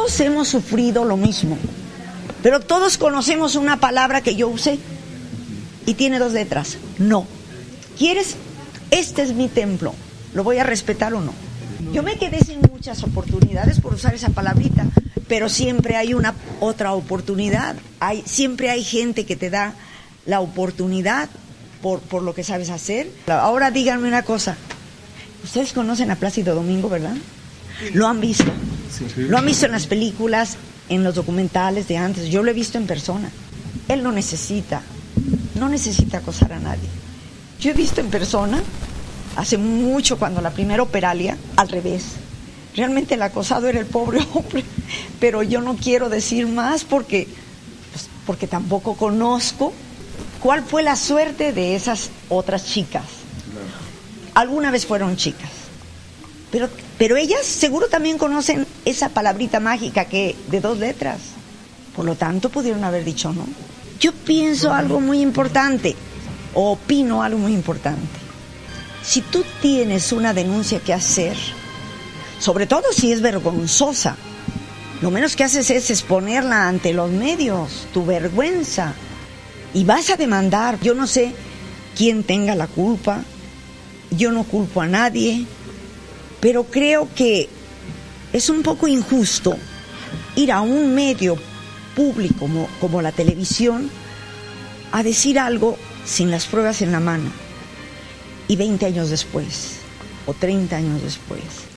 todos hemos sufrido lo mismo, pero todos conocemos una palabra que yo usé y tiene 2 letras, no. ¿Quieres? Este es mi templo, ¿lo voy a respetar o no? Yo me quedé sin muchas oportunidades por usar esa palabrita, pero siempre hay una otra oportunidad, siempre hay gente que te da la oportunidad por lo que sabes hacer. Ahora díganme una cosa, ustedes conocen a Plácido Domingo, ¿verdad? Lo han visto, lo han visto en las películas, en los documentales de antes, yo lo he visto en persona. Él no necesita acosar a nadie. Yo he visto en persona, hace mucho, cuando la primera Operalia, al revés. Realmente el acosado era el pobre hombre, pero yo no quiero decir más porque tampoco conozco cuál fue la suerte de esas otras chicas. Alguna vez fueron chicas, pero ellas seguro también conocen esa palabrita mágica que de 2 letras. Por lo tanto, pudieron haber dicho no. Yo pienso algo muy importante, o opino algo muy importante. Si tú tienes una denuncia que hacer, sobre todo si es vergonzosa, lo menos que haces es exponerla ante los medios, tu vergüenza, y vas a demandar. Yo no sé quién tenga la culpa, yo no culpo a nadie, pero creo que es un poco injusto ir a un medio público como la televisión a decir algo sin las pruebas en la mano, y 20 años después o 30 años después